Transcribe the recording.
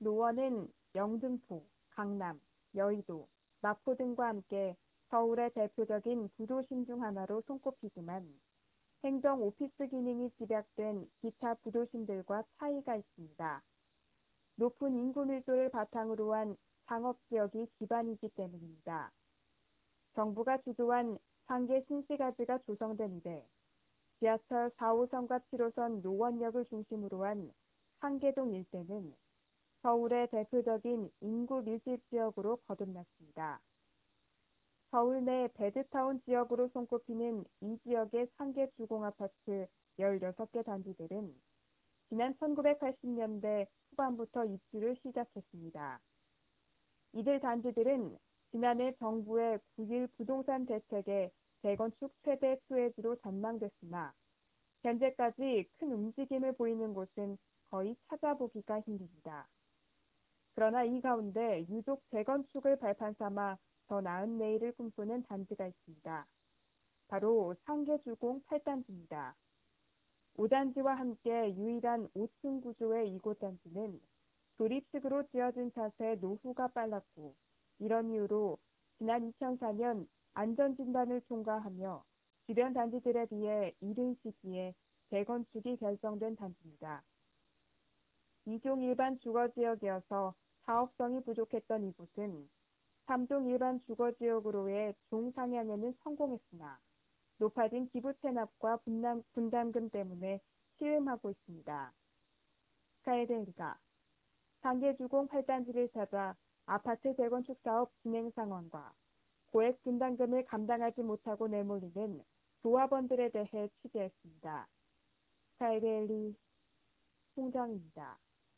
노원은 영등포, 강남, 여의도, 마포 등과 함께 서울의 대표적인 부도심 중 하나로 손꼽히지만 행정 오피스 기능이 집약된 기타 부도심들과 차이가 있습니다. 높은 인구 밀도를 바탕으로 한 상업 지역이 기반이기 때문입니다. 정부가 주도한 상계 신시가지가 조성된 이래 지하철 4호선과 7호선 노원역을 중심으로 한 상계동 일대는 서울의 대표적인 인구 밀집 지역으로 거듭났습니다. 서울 내 베드타운 지역으로 손꼽히는 이 지역의 상계 주공아파트 16개 단지들은 지난 1980년대 후반부터 입주를 시작했습니다. 이들 단지들은 지난해 정부의 9.1 부동산 대책의 재건축 최대 수혜지로 전망됐으나 현재까지 큰 움직임을 보이는 곳은 거의 찾아보기가 힘듭니다. 그러나 이 가운데 유독 재건축을 발판 삼아 더 나은 내일을 꿈꾸는 단지가 있습니다. 바로 상계주공 8단지입니다. 5단지와 함께 유일한 5층 구조의 이곳 단지는 조립식으로 지어진 탓에 노후가 빨랐고 이런 이유로 지난 2004년 안전진단을 통과하며 주변 단지들에 비해 이른 시기에 재건축이 결정된 단지입니다. 2종 일반 주거지역이어서 사업성이 부족했던 이곳은 3종 일반 주거지역으로의 종상향에는 성공했으나 높아진 기부 체납과 분담금 때문에 시음하고 있습니다. 스카이데일리가 상계주공 8단지를 찾아 아파트 재건축 사업 진행 상황과 고액 분담금을 감당하지 못하고 내몰리는 조합원들에 대해 취재했습니다. 스카이데일리 홍정입니다.